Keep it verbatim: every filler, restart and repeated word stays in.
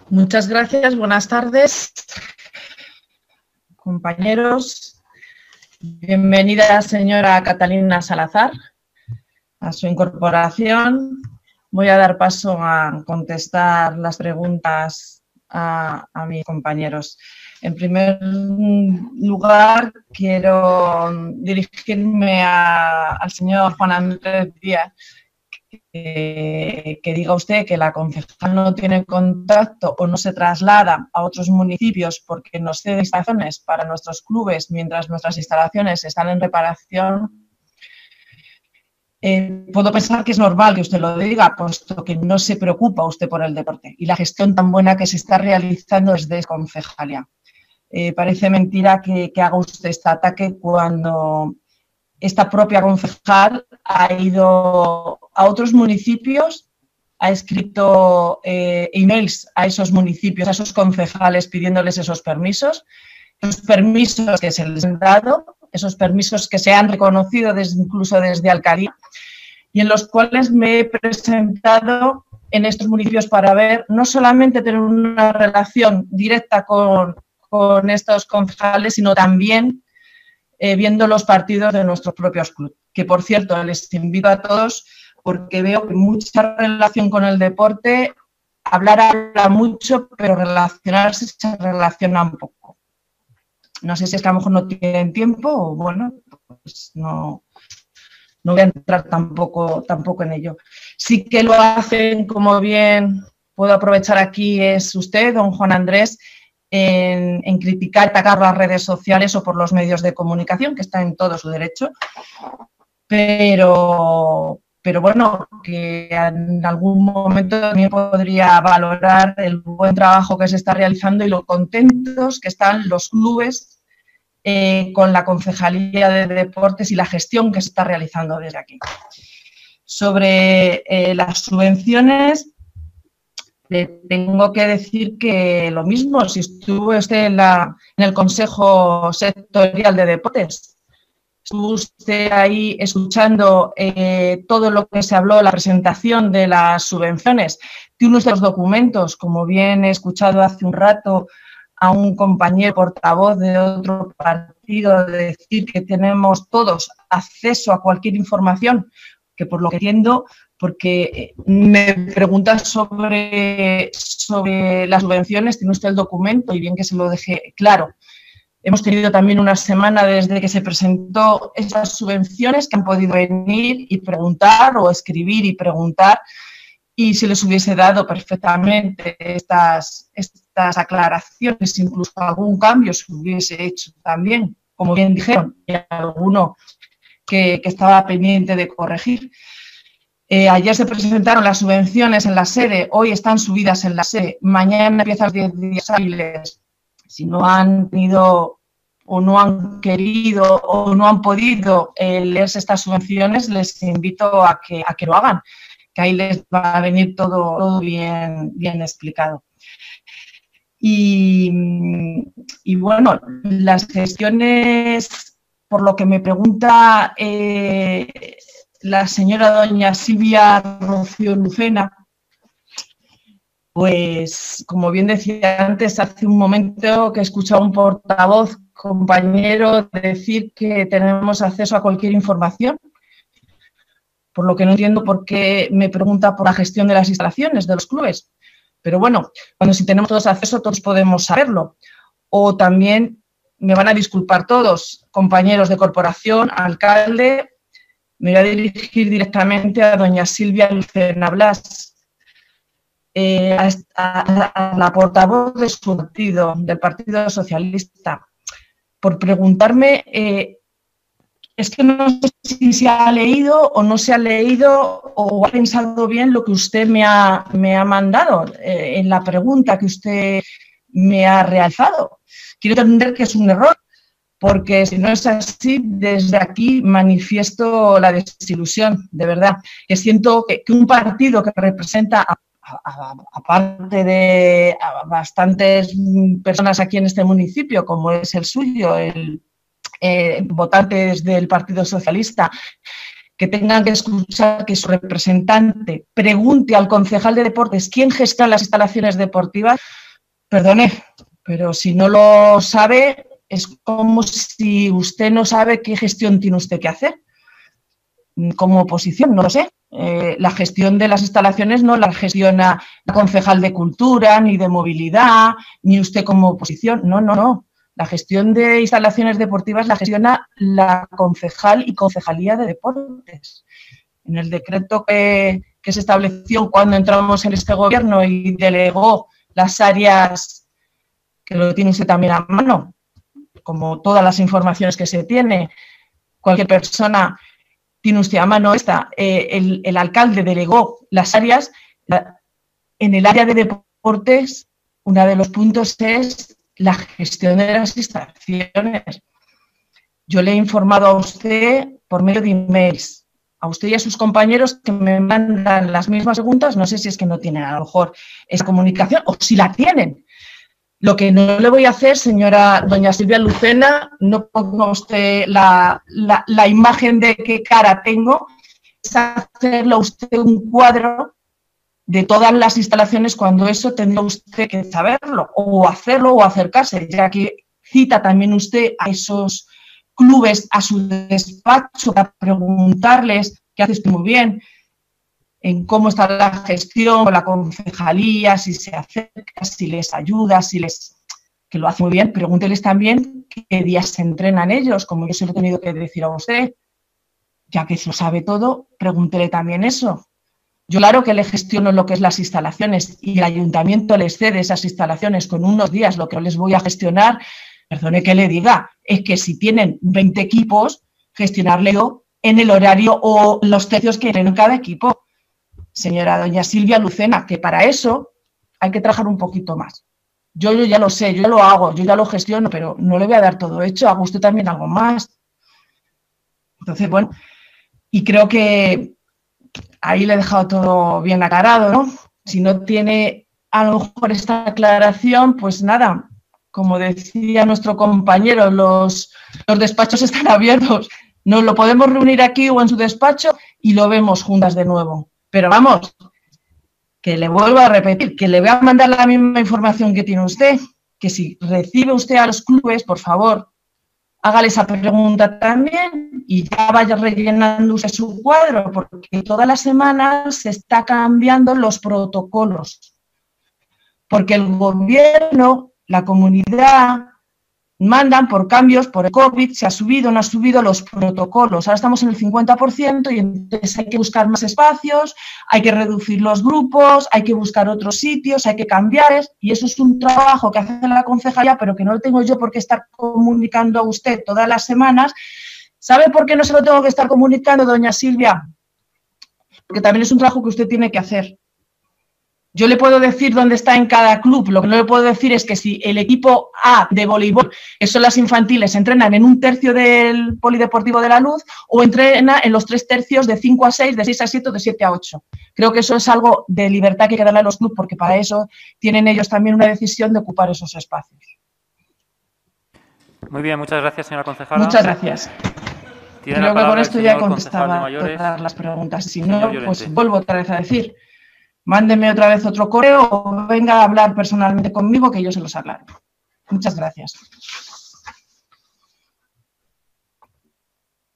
Muchas gracias, buenas tardes, compañeros. Bienvenida, señora Catalina Salazar, a su incorporación. Voy a dar paso a contestar las preguntas a, a mis compañeros. En primer lugar, quiero dirigirme a, al señor Juan Andrés Díaz, que, que diga usted que la concejal no tiene contacto o no se traslada a otros municipios porque nos cede instalaciones para nuestros clubes mientras nuestras instalaciones están en reparación. Eh, puedo pensar que es normal que usted lo diga, puesto que no se preocupa usted por el deporte y la gestión tan buena que se está realizando desde concejalía. Eh, parece mentira que, que haga usted este ataque cuando esta propia concejal ha ido a otros municipios, ha escrito eh, emails a esos municipios, a esos concejales pidiéndoles esos permisos, esos permisos que se les han dado, esos permisos que se han reconocido desde, incluso desde alcaldía, y en los cuales me he presentado en estos municipios para ver, no solamente tener una relación directa con, con estos concejales, sino también Eh, viendo los partidos de nuestros propios clubes, que por cierto les invito a todos porque veo que mucha relación con el deporte, hablar habla mucho, pero relacionarse se relaciona un poco. No sé si es que a lo mejor no tienen tiempo o bueno, pues no, no voy a entrar tampoco, tampoco en ello. Sí que lo hacen, como bien puedo aprovechar aquí, es usted, don Juan Andrés, En, en criticar, atacar las redes sociales o por los medios de comunicación, que está en todo su derecho, pero, pero bueno, que en algún momento también podría valorar el buen trabajo que se está realizando y lo contentos que están los clubes eh, con la Concejalía de Deportes y la gestión que se está realizando desde aquí. Sobre eh, las subvenciones, le tengo que decir que lo mismo, si estuvo usted en, la, en el Consejo Sectorial de Deportes, estuvo usted ahí escuchando eh, todo lo que se habló, la presentación de las subvenciones, tiene usted los documentos, como bien he escuchado hace un rato a un compañero portavoz de otro partido de decir que tenemos todos acceso a cualquier información, que por lo que entiendo, porque me preguntas sobre, sobre las subvenciones, tiene usted el documento y bien que se lo deje claro. Hemos tenido también una semana desde que se presentó esas subvenciones que han podido venir y preguntar o escribir y preguntar y se les hubiese dado perfectamente estas, estas aclaraciones, incluso algún cambio se hubiese hecho también, como bien dijeron, y alguno que, que estaba pendiente de corregir. Eh, ayer se presentaron las subvenciones en la sede, hoy están subidas en la sede, mañana empiezan los diez días hábiles. Si no han tenido o no han querido o no han podido eh, leerse estas subvenciones, les invito a que, a que lo hagan, que ahí les va a venir todo, todo bien, bien explicado. Y, y bueno, las gestiones, por lo que me pregunta eh, la señora doña Silvia Rocío Lucena, pues como bien decía antes, hace un momento que he escuchado a un portavoz compañero decir que tenemos acceso a cualquier información, por lo que no entiendo por qué me pregunta por la gestión de las instalaciones de los clubes. Pero bueno, cuando si tenemos todos acceso, todos podemos saberlo. O también me van a disculpar todos, compañeros de corporación, alcalde. Me voy a dirigir directamente a doña Silvia Lucena Blas, eh, a, a, a la portavoz de su partido, del Partido Socialista, por preguntarme, eh, es que no sé si se ha leído o no se ha leído o ha pensado bien lo que usted me ha, me ha mandado eh, en la pregunta que usted me ha realizado. Quiero entender que es un error, porque si no es así, desde aquí manifiesto la desilusión, de verdad, que siento que, que un partido que representa, a, a, aparte de a bastantes personas aquí en este municipio, como es el suyo, el eh, votantes del Partido Socialista, que tengan que escuchar que su representante pregunte al concejal de deportes quién gestiona las instalaciones deportivas, perdone, pero si no lo sabe, es como si usted no sabe qué gestión tiene usted que hacer. Como oposición, no lo sé. Eh, la gestión de las instalaciones no la gestiona la concejal de Cultura, ni de Movilidad, ni usted como oposición. No, no, no. La gestión de instalaciones deportivas la gestiona la concejal y concejalía de deportes. En el decreto que, que se estableció cuando entramos en este gobierno y delegó las áreas, que lo tiene usted también a mano, como todas las informaciones que se tiene, cualquier persona tiene usted a mano esta, eh, el, el alcalde delegó las áreas, la, en el área de deportes, uno de los puntos es la gestión de las instalaciones. Yo le he informado a usted por medio de emails, a usted y a sus compañeros que me mandan las mismas preguntas, no sé si es que no tienen a lo mejor esa comunicación o si la tienen. Lo que no le voy a hacer, señora doña Silvia Lucena, no ponga usted la, la, la imagen de qué cara tengo, es hacerle a usted un cuadro de todas las instalaciones cuando eso tendría usted que saberlo, o hacerlo o acercarse, ya que cita también usted a esos clubes a su despacho para preguntarles, que hace usted muy bien, en cómo está la gestión con la concejalía, si se acerca, si les ayuda, si les... que lo hace muy bien, pregúnteles también qué días se entrenan ellos, como yo se lo he tenido que decir a usted, ya que se lo sabe todo, pregúntele también eso. Yo claro que le gestiono lo que es las instalaciones y el ayuntamiento les cede esas instalaciones con unos días, lo que les voy a gestionar, perdone que le diga, es que si tienen veinte equipos, gestionarle yo en el horario o los tercios que tienen cada equipo. Señora doña Silvia Lucena, que para eso hay que trabajar un poquito más. Yo, yo ya lo sé, yo ya lo hago, yo ya lo gestiono, pero no le voy a dar todo hecho, haga usted también algo más. Entonces, bueno, y creo que ahí le he dejado todo bien aclarado, ¿no? Si no tiene a lo mejor esta aclaración, pues nada, como decía nuestro compañero, los, los despachos están abiertos. Nos lo podemos reunir aquí o en su despacho y lo vemos juntas de nuevo. Pero vamos, que le vuelvo a repetir, que le voy a mandar la misma información que tiene usted, que si recibe usted a los clubes, por favor, hágale esa pregunta también y ya vaya rellenando usted su cuadro, porque todas las semanas se está cambiando los protocolos. Porque el gobierno, la comunidad, mandan por cambios, por el COVID, se ha subido o no ha subido los protocolos. Ahora estamos en el cincuenta por ciento y entonces hay que buscar más espacios, hay que reducir los grupos, hay que buscar otros sitios, hay que cambiar. Y eso es un trabajo que hace la concejalía, pero que no lo tengo yo por qué estar comunicando a usted todas las semanas. ¿Sabe por qué no se lo tengo que estar comunicando, doña Silvia? Porque también es un trabajo que usted tiene que hacer. Yo le puedo decir dónde está en cada club, lo que no le puedo decir es que si el equipo A de voleibol, que son las infantiles, entrenan en un tercio del Polideportivo de la Luz o entrena en los tres tercios de cinco a seis, de seis a siete o de siete a ocho. Creo que eso es algo de libertad que hay que darle a los clubes porque para eso tienen ellos también una decisión de ocupar esos espacios. Muy bien, muchas gracias, señora concejala. Muchas gracias. Creo que con esto ya contestaba todas las preguntas. Si no, pues vuelvo otra vez a decir. Mándeme otra vez otro correo o venga a hablar personalmente conmigo que yo se los aclaro. Muchas gracias.